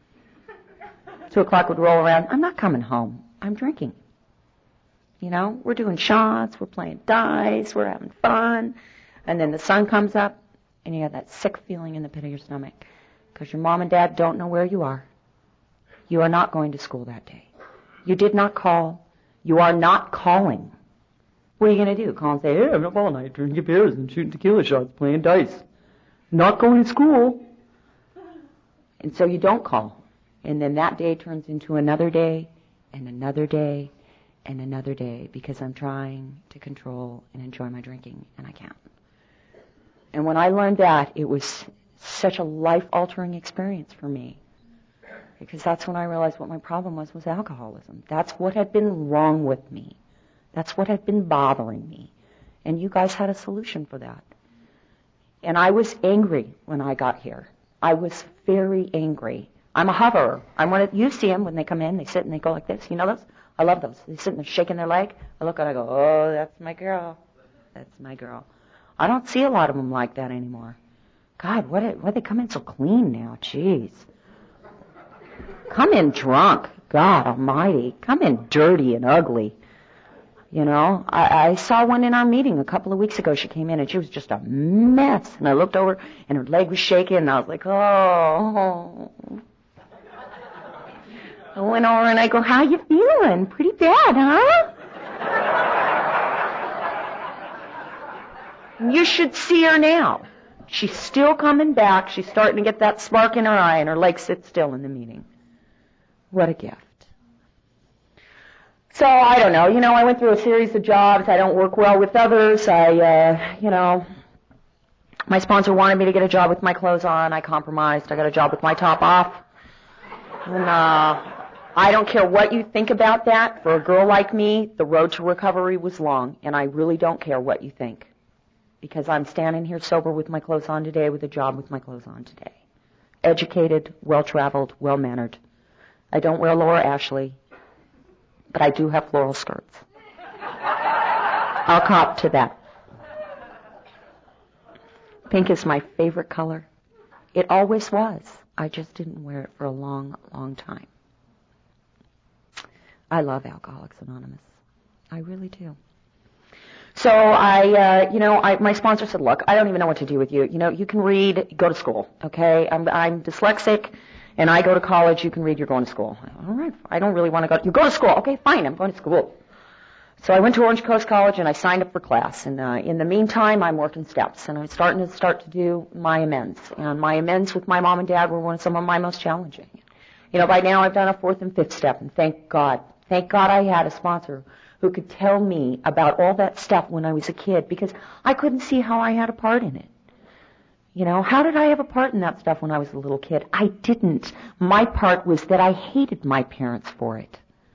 two o'clock would roll around. I'm not coming home. I'm drinking. You know, we're doing shots. We're playing dice. We're having fun. And then the sun comes up, and you have that sick feeling in the pit of your stomach because your mom and dad don't know where you are. You are not going to school that day. You did not call. You are not calling. What are you going to do? Call and say, hey, I'm up all night drinking beers and shooting tequila shots, playing dice. Not going to school. And so you don't call. And then that day turns into another day and another day and another day because I'm trying to control and enjoy my drinking, and I can't. And when I learned that, it was such a life-altering experience for me because that's when I realized what my problem was, was alcoholism. That's what had been wrong with me. That's what had been bothering me. And you guys had a solution for that. And I was angry when I got here. I was very angry. I'm a hoverer. I'm one of, you see them when they come in, they sit and they go like this. You know those? I love those. They sit and they're shaking their leg. I look and I go, oh, that's my girl. That's my girl. I don't see a lot of them like that anymore. God, what why they come in so clean now? Jeez. Come in drunk. God almighty. Come in dirty and ugly. You know, I, I saw one in our meeting a couple of weeks ago. She came in and she was just a mess. And I looked over and her leg was shaking and I was like, oh. I went over and I go, how you feeling? Pretty bad, huh? You should see her now. She's still coming back. She's starting to get that spark in her eye and her leg sits still in the meeting. What a gift. So, I don't know, you know, I went through a series of jobs. I don't work well with others. I, uh, you know, my sponsor wanted me to get a job with my clothes on. I compromised. I got a job with my top off. And, uh, I don't care what you think about that. For a girl like me, the road to recovery was long, and I really don't care what you think. Because I'm standing here sober with my clothes on today, with a job with my clothes on today. Educated, well-traveled, well-mannered. I don't wear Laura Ashley. But I do have floral skirts. I'll cop to that. Pink is my favorite color. It always was. I just didn't wear it for a long, long time. I love Alcoholics Anonymous. I really do. So I, uh, you know, I, my sponsor said, look, I don't even know what to do with you. You know, you can read, go to school, okay? I'm, I'm dyslexic. And I go to college, you can read, you're going to school. All right, I don't really want to go. You go to school. Okay, fine, I'm going to school. So I went to Orange Coast College and I signed up for class. And uh, in the meantime, I'm working steps. And I'm starting to start to do my amends. And my amends with my mom and dad were one of some of my most challenging. You know, by now I've done a fourth and fifth step. And thank God. Thank God I had a sponsor who could tell me about all that stuff when I was a kid, because I couldn't see how I had a part in it. You know, how did I have a part in that stuff when I was a little kid? I didn't. My part was that I hated my parents for it.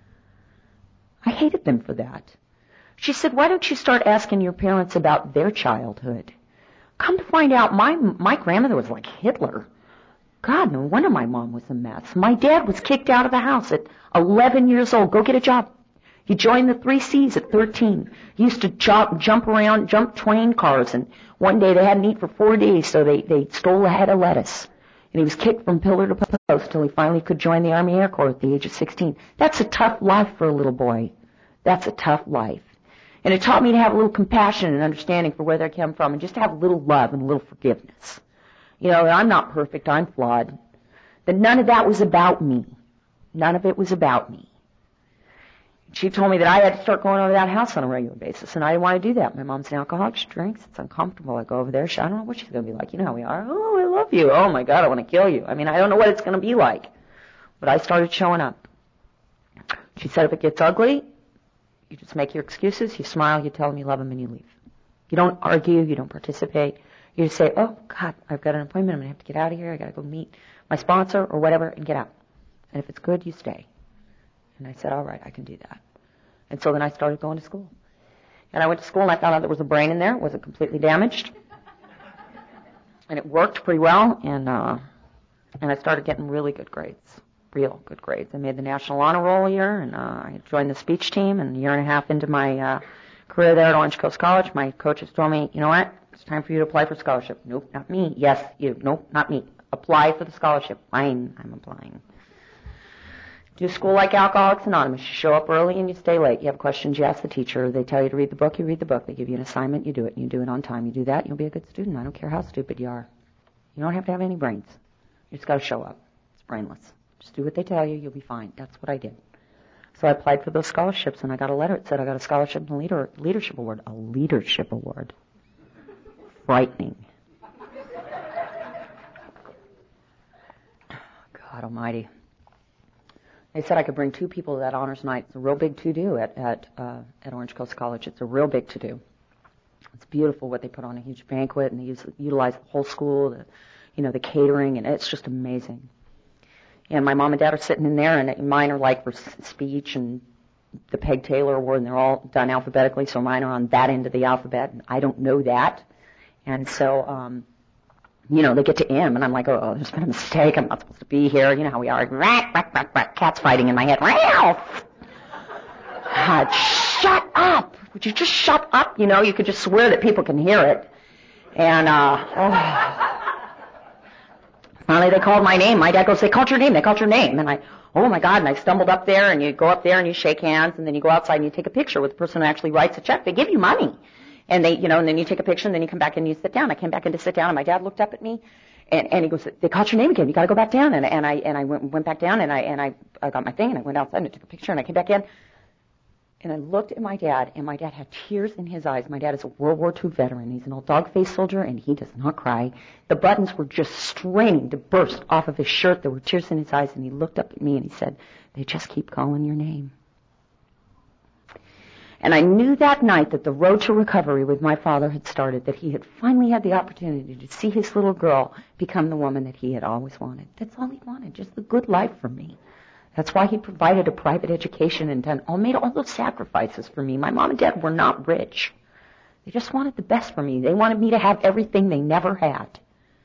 I hated them for that. She said, why don't you start asking your parents about their childhood? Come to find out, my my grandmother was like Hitler. God, no wonder my mom was a mess. My dad was kicked out of the house at eleven years old. Go get a job. He joined the three C's at thirteen. He used to jump, jump around, jump train cars, and one day they hadn't eaten for four days, so they, they stole a head of lettuce. And he was kicked from pillar to post till he finally could join the Army Air Corps at the age of sixteen. That's a tough life for a little boy. That's a tough life. And it taught me to have a little compassion and understanding for where they come from, and just to have a little love and a little forgiveness. You know, I'm not perfect, I'm flawed. But none of that was about me. None of it was about me. She told me that I had to start going over that house on a regular basis, and I didn't want to do that. My mom's an alcoholic. She drinks. It's uncomfortable. I go over there. She, I don't know what she's going to be like. You know how we are. Oh, I love you. Oh, my God, I want to kill you. I mean, I don't know what it's going to be like. But I started showing up. She said if it gets ugly, you just make your excuses, you smile, you tell them you love them, and you leave. You don't argue. You don't participate. You just say, oh, God, I've got an appointment. I'm going to have to get out of here. I've got to go meet my sponsor or whatever, and get out. And if it's good, you stay. And I said, all right, I can do that. And so then I started going to school. And I went to school and I found out there was a brain in there. It wasn't completely damaged. And it worked pretty well. And uh, and I started getting really good grades, real good grades. I made the National Honor Roll year, and uh, I joined the speech team. And a year and a half into my uh, career there at Orange Coast College, my coaches told me, you know what, it's time for you to apply for scholarship. Nope, not me. Yes, you. Nope, not me. Apply for the scholarship. Fine, I'm applying. Do school like Alcoholics Anonymous. You show up early and you stay late. You have questions, you ask the teacher. They tell you to read the book, you read the book. They give you an assignment, you do it, and you do it on time. You do that, you'll be a good student. I don't care how stupid you are. You don't have to have any brains. You just got to show up. It's brainless. Just do what they tell you, you'll be fine. That's what I did. So I applied for those scholarships, and I got a letter that said I got a scholarship and a leader, leadership award. A leadership award. Frightening. God almighty. They said I could bring two people to that honors night. It's a real big to-do at at, uh, at Orange Coast College. It's a real big to-do. It's beautiful what they put on, a huge banquet, and they use, utilize the whole school, the, you know, the catering, and it's just amazing. And my mom and dad are sitting in there, and mine are like for speech and the Peg Taylor Award, and they're all done alphabetically, so mine are on that end of the alphabet, and I don't know that. And so, um, you know, they get to M, and I'm like, oh, there's been a mistake. I'm not supposed to be here. You know how we are. Rack, rack, rack, rack. Cats fighting in my head. Ralph! God, shut up. Would you just shut up? You know, you could just swear that people can hear it. And, uh, oh. Finally they called my name. My dad goes, they called your name. They called your name. And I, oh, my God. And I stumbled up there, and you go up there, and you shake hands, and then you go outside, and you take a picture with the person who actually writes a check. They give you money. And they, you know, and then you take a picture, and then you come back and you sit down. I came back in to sit down, and my dad looked up at me, and, and he goes, "They called your name again. You got to go back down." And, and I and I went, went back down, and I and I, I got my thing, and I went outside and I took a picture, and I came back in, and I looked at my dad, and my dad had tears in his eyes. My dad is a World War Two veteran. He's an old dog-faced soldier, and he does not cry. The buttons were just straining to burst off of his shirt. There were tears in his eyes, and he looked up at me and he said, "They just keep calling your name." And I knew that night that the road to recovery with my father had started, that he had finally had the opportunity to see his little girl become the woman that he had always wanted. That's all he wanted, just the good life for me. That's why he provided a private education and done all, made all those sacrifices for me. My mom and dad were not rich. They just wanted the best for me. They wanted me to have everything they never had.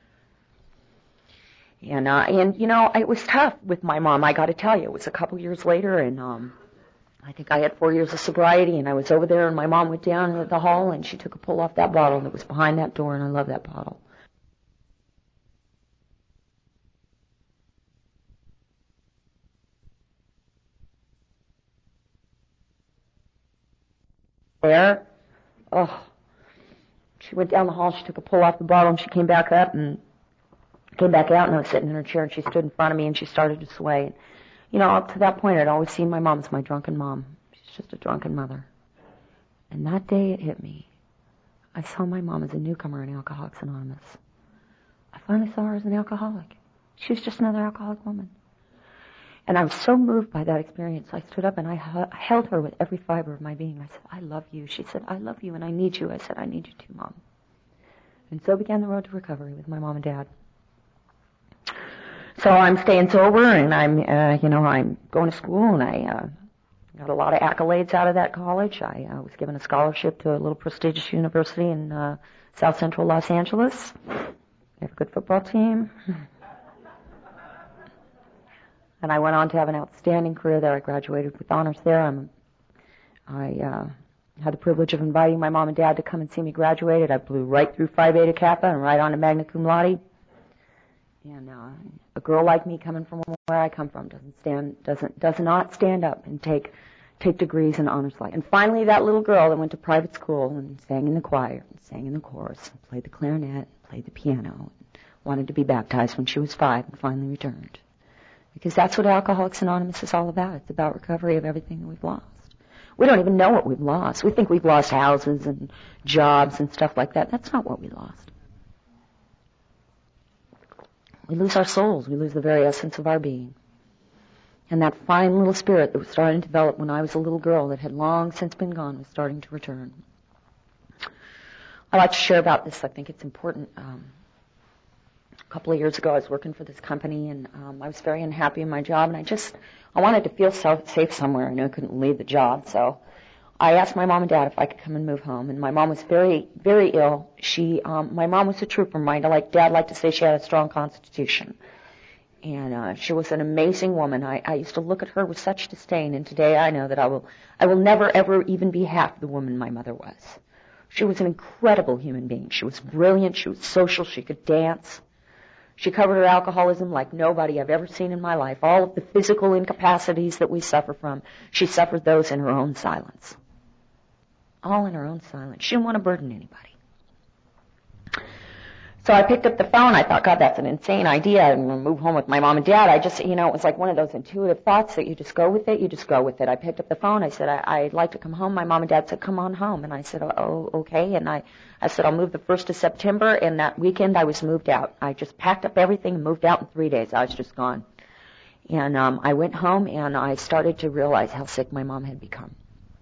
And, uh, and you know, it was tough with my mom, I got to tell you. It was a couple years later, and um, I think I had four years of sobriety, and I was over there, and my mom went down the hall, and she took a pull off that bottle that was behind that door, and I love that bottle. There, oh, she went down the hall, she took a pull off the bottle, and she came back up, and came back out, and I was sitting in her chair, and she stood in front of me, and she started to sway. And, you know, up to that point, I'd always seen my mom as my drunken mom. She's just a drunken mother. And that day it hit me. I saw my mom as a newcomer in Alcoholics Anonymous. I finally saw her as an alcoholic. She was just another alcoholic woman. And I was so moved by that experience. I stood up and I h- held her with every fiber of my being. I said, I love you. She said, I love you and I need you. I said, I need you too, Mom. And so began the road to recovery with my mom and dad. So I'm staying sober and I'm, uh, you know, I'm going to school and I uh, got a lot of accolades out of that college. I uh, was given a scholarship to a little prestigious university in uh, South Central Los Angeles. We have a good football team. And I went on to have an outstanding career there. I graduated with honors there. I'm, I uh, had the privilege of inviting my mom and dad to come and see me graduated. I blew right through Phi Beta Kappa and right on to magna cum laude. And uh, a girl like me, coming from where I come from, doesn't stand, doesn't, does not stand up and take, take degrees in honors like. And finally, that little girl that went to private school and sang in the choir, and sang in the chorus, and played the clarinet, played the piano, and wanted to be baptized when she was five, and finally returned. Because that's what Alcoholics Anonymous is all about. It's about recovery of everything that we've lost. We don't even know what we've lost. We think we've lost houses and jobs and stuff like that. That's not what we lost. We lose our souls. We lose the very essence of our being. And that fine little spirit that was starting to develop when I was a little girl that had long since been gone was starting to return. I like to share about this. I think it's important. Um, A couple of years ago, I was working for this company, and um, I was very unhappy in my job, and I just, I wanted to feel so safe somewhere. I knew I couldn't leave the job, so I asked my mom and dad if I could come and move home, and my mom was very, very ill. She, um, my mom was a trooper. My like dad liked to say she had a strong constitution, and uh, she was an amazing woman. I, I used to look at her with such disdain, and today I know that I will, I will never ever even be half the woman my mother was. She was an incredible human being. She was brilliant. She was social. She could dance. She covered her alcoholism like nobody I've ever seen in my life. All of the physical incapacities that we suffer from, she suffered those in her own silence. All in her own silence. She didn't want to burden anybody. So I picked up the phone. I thought, God, that's an insane idea. I'm going to move home with my mom and dad. I just, you know, it was like one of those intuitive thoughts that you just go with it. You just go with it. I picked up the phone. I said, I, I'd like to come home. My mom and dad said, come on home. And I said, oh, okay. And I, I said, I'll move the first of September. And that weekend I was moved out. I just packed up everything and moved out in three days. I was just gone. And um, I went home and I started to realize how sick my mom had become.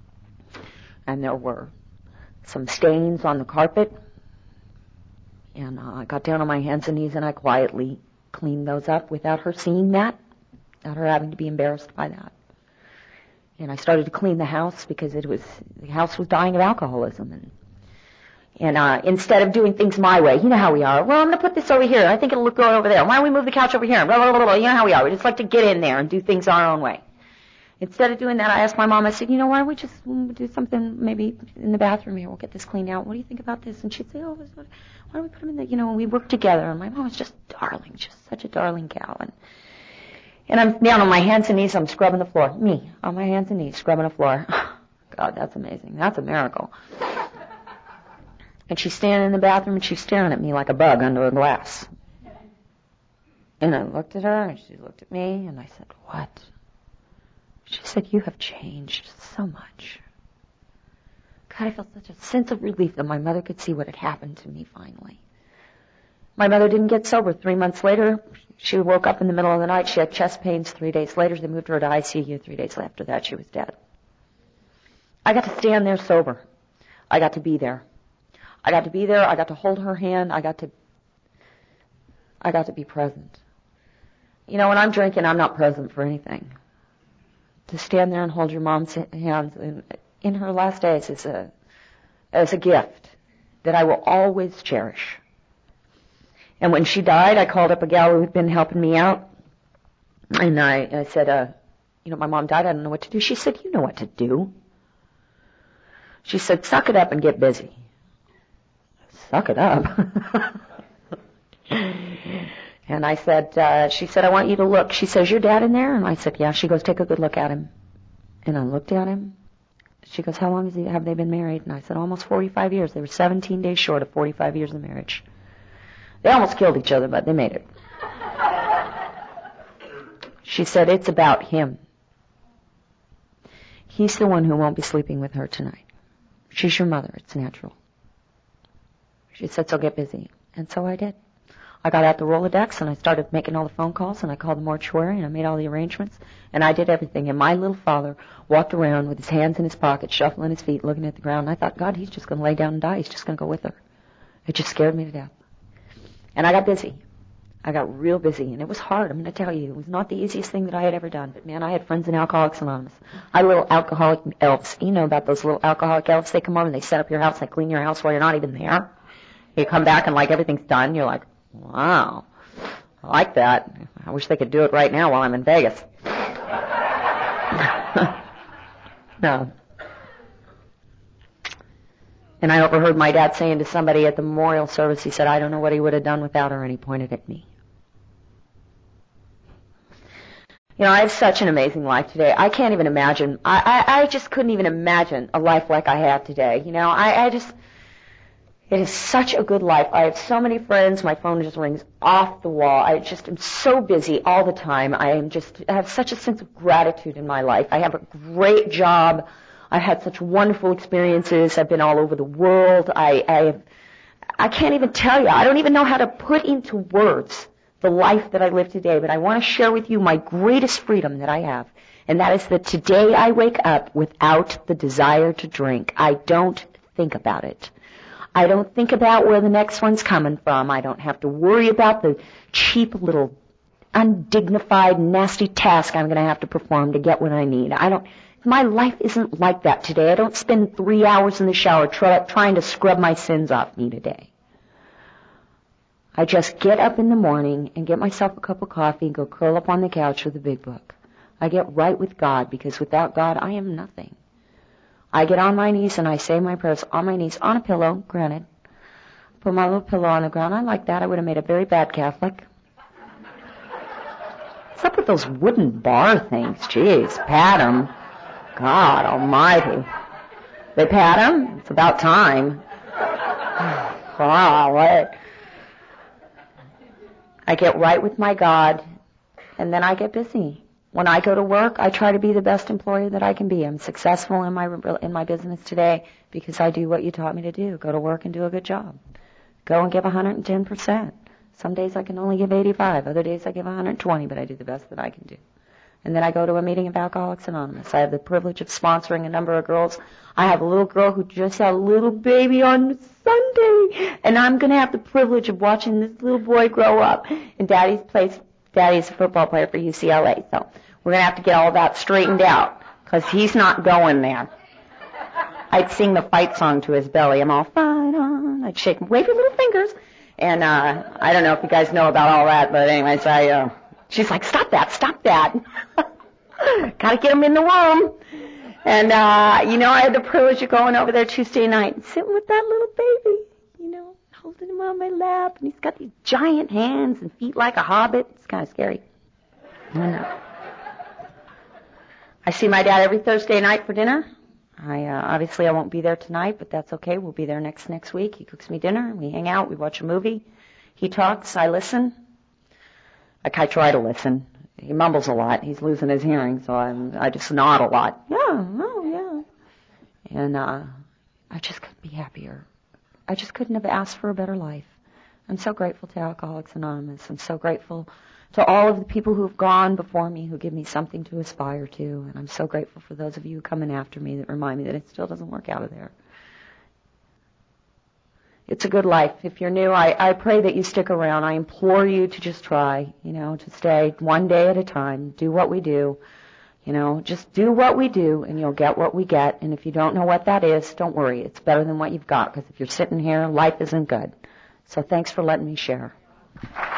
And there were some stains on the carpet. And uh, I got down on my hands and knees and I quietly cleaned those up without her seeing that, without her having to be embarrassed by that. And I started to clean the house because it was, the house was dying of alcoholism. And, and uh, instead of doing things my way, you know how we are. Well, I'm going to put this over here. I think it'll look good over there. Why don't we move the couch over here? Blah, blah, blah, blah. You know how we are. We just like to get in there and do things our own way. Instead of doing that, I asked my mom, I said, you know, why don't we just do something maybe in the bathroom here? We'll get this cleaned out. What do you think about this? And she'd say, oh, why don't we put them in the, you know, and we work together. And my mom was just darling, just such a darling gal. And, and I'm down on my hands and knees. I'm scrubbing the floor. Me, on my hands and knees, scrubbing the floor. God, that's amazing. That's a miracle. And she's standing in the bathroom and she's staring at me like a bug under a glass. And I looked at her and she looked at me and I said, what? She said, you have changed so much. God, I felt such a sense of relief that my mother could see what had happened to me finally. My mother didn't get sober. Three months later, she woke up in the middle of the night. She had chest pains. Three days later, they moved her to I C U. Three days after that, she was dead. I got to stand there sober. I got to be there. I got to be there. I got to hold her hand. I got to, I got to be present. You know, when I'm drinking, I'm not present for anything. To stand there and hold your mom's hands in, in her last days is a, is a gift that I will always cherish. And when she died, I called up a gal who had been helping me out. And I, I said, uh, you know, my mom died. I don't know what to do. She said, you know what to do. She said, suck it up and get busy. Suck it up. And I said, uh, she said, I want you to look. She says, your dad in there? And I said, yeah. She goes, take a good look at him. And I looked at him. She goes, how long has he, have they been married? And I said, almost forty-five years. They were seventeen days short of forty-five years of marriage. They almost killed each other, but they made it. She said, it's about him. He's the one who won't be sleeping with her tonight. She's your mother. It's natural. She said, so get busy. And so I did. I got out the Rolodex and I started making all the phone calls and I called the mortuary and I made all the arrangements and I did everything. And my little father walked around with his hands in his pockets, shuffling his feet, looking at the ground. And I thought, God, he's just going to lay down and die. He's just going to go with her. It just scared me to death. And I got busy. I got real busy, and it was hard. I'm going to tell you, it was not the easiest thing that I had ever done. But, man, I had friends in Alcoholics Anonymous. I had little alcoholic elves. You know about those little alcoholic elves? They come over and they set up your house. They clean your house while you're not even there. You come back and, like, everything's done. You're like, wow, I like that. I wish they could do it right now while I'm in Vegas. No. And I overheard my dad saying to somebody at the memorial service, he said, I don't know what he would have done without her, and he pointed at me. You know, I have such an amazing life today. I can't even imagine. I, I, I just couldn't even imagine a life like I have today. You know, I, I just, it is such a good life. I have so many friends. My phone just rings off the wall. I just am so busy all the time. I am just, I have such a sense of gratitude in my life. I have a great job. I've had such wonderful experiences. I've been all over the world. I, I, have, I can't even tell you. I don't even know how to put into words the life that I live today. But I want to share with you my greatest freedom that I have. And that is that today I wake up without the desire to drink. I don't think about it. I don't think about where the next one's coming from. I don't have to worry about the cheap little undignified, nasty task I'm going to have to perform to get what I need. I don't... My life isn't like that today. I don't spend three hours in the shower try, trying to scrub my sins off me today. I just get up in the morning and get myself a cup of coffee and go curl up on the couch with a big book. I get right with God, because without God, I am nothing. I get on my knees and I say my prayers on my knees, on a pillow, granted. Put my little pillow on the ground. I like that. I would have made a very bad Catholic. What's up with those wooden bar things? Jeez, pat 'em. God almighty. They pat him? It's about time. Wow, what? I get right with my God, and then I get busy. When I go to work, I try to be the best employee that I can be. I'm successful in my in my business today because I do what you taught me to do. Go to work and do a good job. Go and give one hundred ten percent. Some days I can only give eighty-five. Other days I give one hundred twenty, but I do the best that I can do. And then I go to a meeting of Alcoholics Anonymous. I have the privilege of sponsoring a number of girls. I have a little girl who just had a little baby on Sunday, and I'm going to have the privilege of watching this little boy grow up. And Daddy's plays, Daddy's a football player for U C L A, so we're going to have to get all that straightened out, because he's not going there. I'd sing the fight song to his belly. I'm all, fight on. I'd shake, wave your little fingers. And uh I don't know if you guys know about all that, but anyways, I... Uh, She's like, stop that, stop that. Gotta get him in the womb. And, uh, you know, I had the privilege of going over there Tuesday night and sitting with that little baby, you know, holding him on my lap. And he's got these giant hands and feet like a hobbit. It's kind of scary. I know. I see my dad every Thursday night for dinner. I, uh, obviously I won't be there tonight, but that's okay. We'll be there next, next week. He cooks me dinner. We hang out. We watch a movie. He talks. I listen. I try to listen. He mumbles a lot. He's losing his hearing, so I'm, I just nod a lot. Yeah, oh, yeah. And uh, I just couldn't be happier. I just couldn't have asked for a better life. I'm so grateful to Alcoholics Anonymous. I'm so grateful to all of the people who have gone before me, who give me something to aspire to. And I'm so grateful for those of you who come in after me that remind me that it still doesn't work out of there. It's a good life. If you're new, I, I pray that you stick around. I implore you to just try, you know, to stay one day at a time. Do what we do. You know, just do what we do, and you'll get what we get. And if you don't know what that is, don't worry. It's better than what you've got, because if you're sitting here, life isn't good. So thanks for letting me share.